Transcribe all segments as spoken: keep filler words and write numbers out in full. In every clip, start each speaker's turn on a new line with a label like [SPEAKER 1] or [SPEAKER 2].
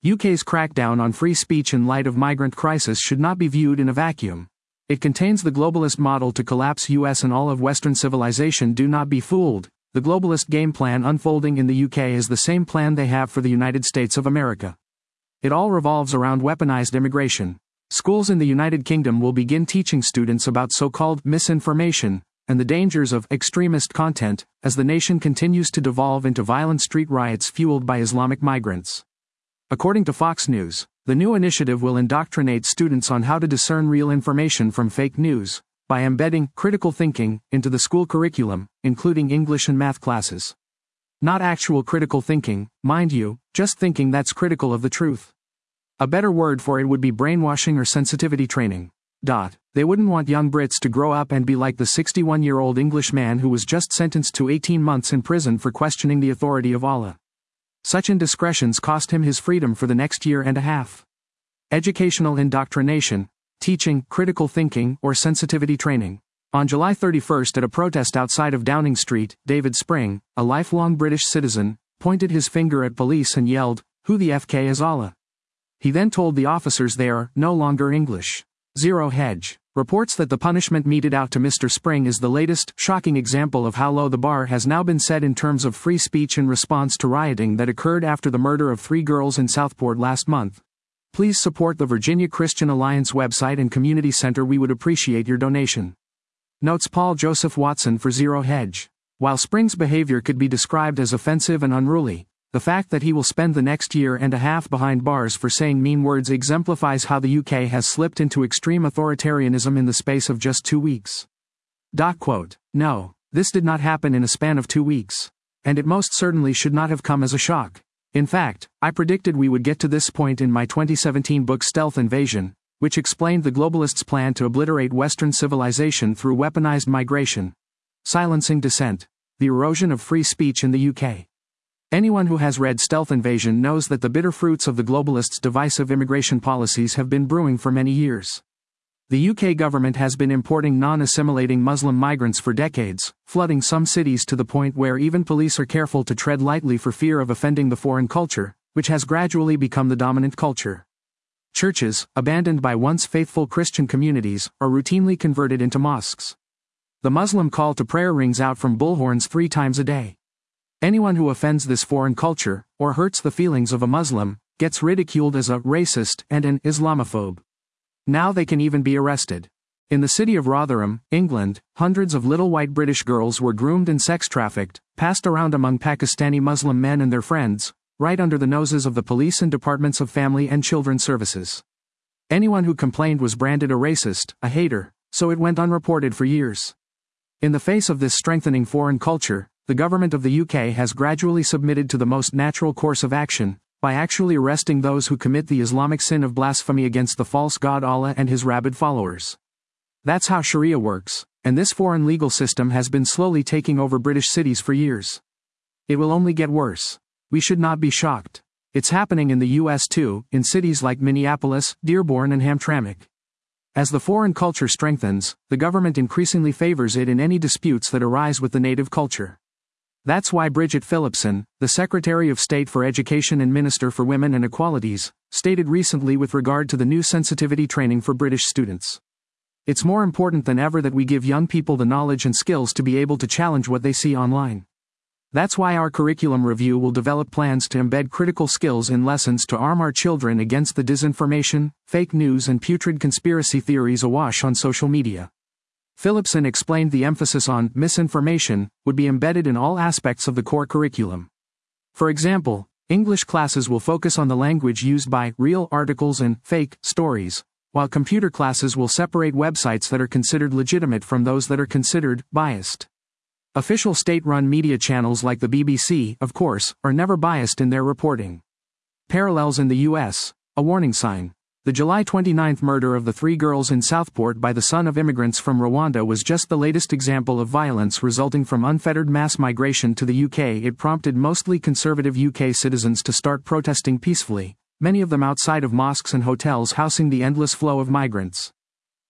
[SPEAKER 1] U K's crackdown on free speech in light of migrant crisis should not be viewed in a vacuum. It contains the globalist model to collapse U S and all of Western civilization. Do not be fooled. The globalist game plan unfolding in the U K is the same plan they have for the United States of America. It all revolves around weaponized immigration. Schools in the United Kingdom will begin teaching students about so-called misinformation and the dangers of extremist content as the nation continues to devolve into violent street riots fueled by Islamic migrants. According to Fox News, the new initiative will indoctrinate students on how to discern real information from fake news by embedding critical thinking into the school curriculum, including English and math classes. Not actual critical thinking, mind you, just thinking that's critical of the truth. A better word for it would be brainwashing or sensitivity training. Dot. They wouldn't want young Brits to grow up and be like the sixty-one-year-old English man who was just sentenced to eighteen months in prison for questioning the authority of Allah. Such indiscretions cost him his freedom for the next year and a half. Educational indoctrination, teaching critical thinking or sensitivity training. On July thirty-first at a protest outside of Downing Street, David Spring, a lifelong British citizen, pointed his finger at police and yelled, "Who the F K is Allah?" He then told the officers they are no longer English. Zero Hedge reports that the punishment meted out to Mister Spring is the latest, shocking example of how low the bar has now been set in terms of free speech in response to rioting that occurred after the murder of three girls in Southport last month. Please support the Virginia Christian Alliance website and community center. We would appreciate your donation. Notes Paul Joseph Watson for Zero Hedge. While Spring's behavior could be described as offensive and unruly, the fact that he will spend the next year and a half behind bars for saying mean words exemplifies how the U K has slipped into extreme authoritarianism in the space of just two weeks. Dot quote. No, this did not happen in a span of two weeks. And it most certainly should not have come as a shock. In fact, I predicted we would get to this point in my twenty seventeen book Stealth Invasion, which explained the globalists' plan to obliterate Western civilization through weaponized migration, silencing dissent, the erosion of free speech in the U K. Anyone who has read Stealth Invasion knows that the bitter fruits of the globalists' divisive immigration policies have been brewing for many years. The U K government has been importing non-assimilating Muslim migrants for decades, flooding some cities to the point where even police are careful to tread lightly for fear of offending the foreign culture, which has gradually become the dominant culture. Churches, abandoned by once faithful Christian communities, are routinely converted into mosques. The Muslim call to prayer rings out from bullhorns three times a day. Anyone who offends this foreign culture, or hurts the feelings of a Muslim, gets ridiculed as a racist and an Islamophobe. Now they can even be arrested. In the city of Rotherham, England, hundreds of little white British girls were groomed and sex trafficked, passed around among Pakistani Muslim men and their friends, right under the noses of the police and departments of family and children services. Anyone who complained was branded a racist, a hater, so it went unreported for years. In the face of this strengthening foreign culture, the government of the U K has gradually submitted to the most natural course of action, by actually arresting those who commit the Islamic sin of blasphemy against the false god Allah and his rabid followers. That's how Sharia works, and this foreign legal system has been slowly taking over British cities for years. It will only get worse. We should not be shocked. It's happening in the U S too, in cities like Minneapolis, Dearborn and Hamtramck. As the foreign culture strengthens, the government increasingly favors it in any disputes that arise with the native culture. That's why Bridget Phillipson, the Secretary of State for Education and Minister for Women and Equalities, stated recently with regard to the new sensitivity training for British students. It's more important than ever that we give young people the knowledge and skills to be able to challenge what they see online. That's why our curriculum review will develop plans to embed critical skills in lessons to arm our children against the disinformation, fake news and putrid conspiracy theories awash on social media. Phillipson explained the emphasis on misinformation would be embedded in all aspects of the core curriculum. For example, English classes will focus on the language used by real articles and fake stories, while computer classes will separate websites that are considered legitimate from those that are considered biased. Official state-run media channels like the B B C, of course, are never biased in their reporting. Parallels in the U S, a warning sign. The July twenty-ninth murder of the three girls in Southport by the son of immigrants from Rwanda was just the latest example of violence resulting from unfettered mass migration to the U K. It prompted mostly conservative U K citizens to start protesting peacefully, many of them outside of mosques and hotels housing the endless flow of migrants.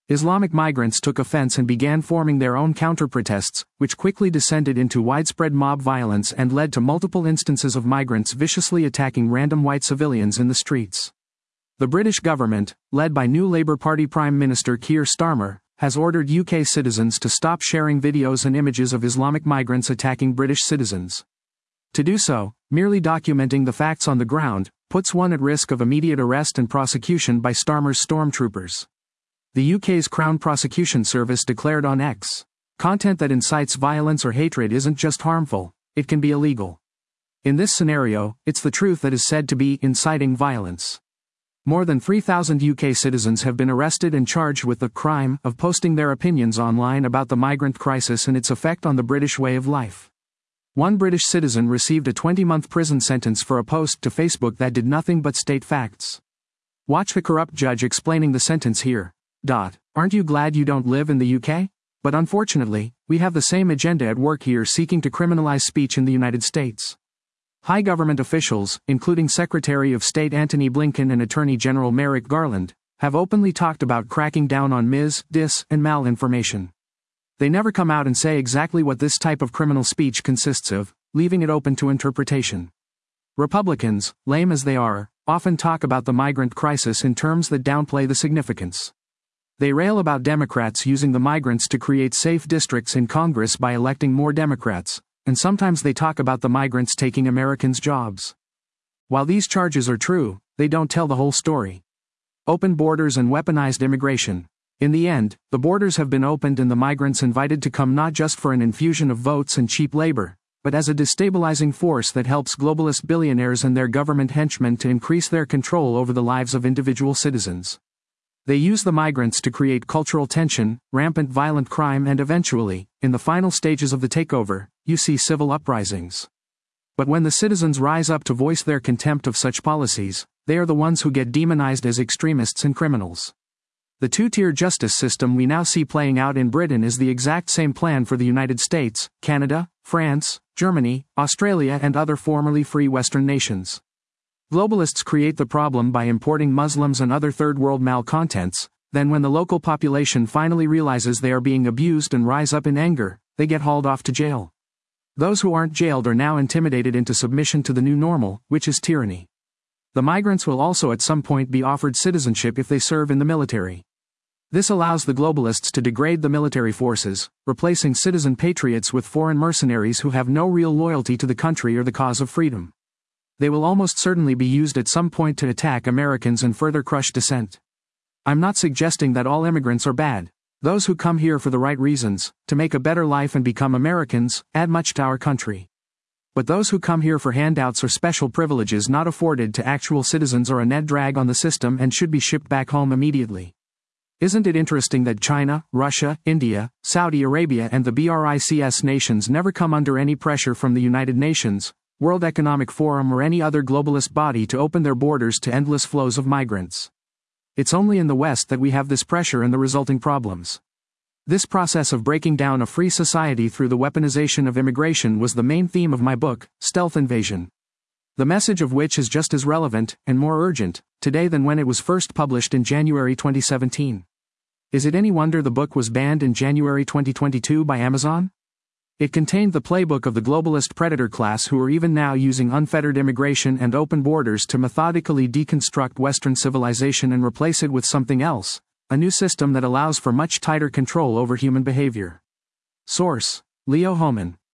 [SPEAKER 1] Islamic migrants took offense and began forming their own counter-protests, which quickly descended into widespread mob violence and led to multiple instances of migrants viciously attacking random white civilians in the streets. The British government, led by new Labour Party Prime Minister Keir Starmer, has ordered U K citizens to stop sharing videos and images of Islamic migrants attacking British citizens. To do so, merely documenting the facts on the ground, puts one at risk of immediate arrest and prosecution by Starmer's stormtroopers. The U K's Crown Prosecution Service declared on X, "Content that incites violence or hatred isn't just harmful, it can be illegal." In this scenario, it's the truth that is said to be inciting violence. More than three thousand U K citizens have been arrested and charged with the crime of posting their opinions online about the migrant crisis and its effect on the British way of life. One British citizen received a twenty-month prison sentence for a post to Facebook that did nothing but state facts. Watch the corrupt judge explaining the sentence here. Dot. Aren't you glad you don't live in the U K? But unfortunately, we have the same agenda at work here, seeking to criminalize speech in the United States. High government officials, including Secretary of State Antony Blinken and Attorney General Merrick Garland, have openly talked about cracking down on mis, dis, and malinformation. They never come out and say exactly what this type of criminal speech consists of, leaving it open to interpretation. Republicans, lame as they are, often talk about the migrant crisis in terms that downplay the significance. They rail about Democrats using the migrants to create safe districts in Congress by electing more Democrats, and sometimes they talk about the migrants taking Americans' jobs. While these charges are true, they don't tell the whole story. Open borders and weaponized immigration. In the end, the borders have been opened and the migrants invited to come not just for an infusion of votes and cheap labor, but as a destabilizing force that helps globalist billionaires and their government henchmen to increase their control over the lives of individual citizens. They use the migrants to create cultural tension, rampant violent crime, and eventually, in the final stages of the takeover, you see civil uprisings. But when the citizens rise up to voice their contempt of such policies, they are the ones who get demonized as extremists and criminals. The two-tier justice system we now see playing out in Britain is the exact same plan for the United States, Canada, France, Germany, Australia, and other formerly free Western nations. Globalists create the problem by importing Muslims and other third-world malcontents, then when the local population finally realizes they are being abused and rise up in anger, they get hauled off to jail. Those who aren't jailed are now intimidated into submission to the new normal, which is tyranny. The migrants will also at some point be offered citizenship if they serve in the military. This allows the globalists to degrade the military forces, replacing citizen patriots with foreign mercenaries who have no real loyalty to the country or the cause of freedom. They will almost certainly be used at some point to attack Americans and further crush dissent. I'm not suggesting that all immigrants are bad. Those who come here for the right reasons, to make a better life and become Americans, add much to our country. But those who come here for handouts or special privileges not afforded to actual citizens are a net drag on the system and should be shipped back home immediately. Isn't it interesting that China, Russia, India, Saudi Arabia, and the BRICS nations never come under any pressure from the United Nations, World Economic Forum, or any other globalist body to open their borders to endless flows of migrants? It's only in the West that we have this pressure and the resulting problems. This process of breaking down a free society through the weaponization of immigration was the main theme of my book, Stealth Invasion. The message of which is just as relevant, and more urgent, today than when it was first published in January twenty seventeen. Is it any wonder the book was banned in January twenty twenty-two by Amazon? It contained the playbook of the globalist predator class who are even now using unfettered immigration and open borders to methodically deconstruct Western civilization and replace it with something else, a new system that allows for much tighter control over human behavior. Source: Leo Hohmann.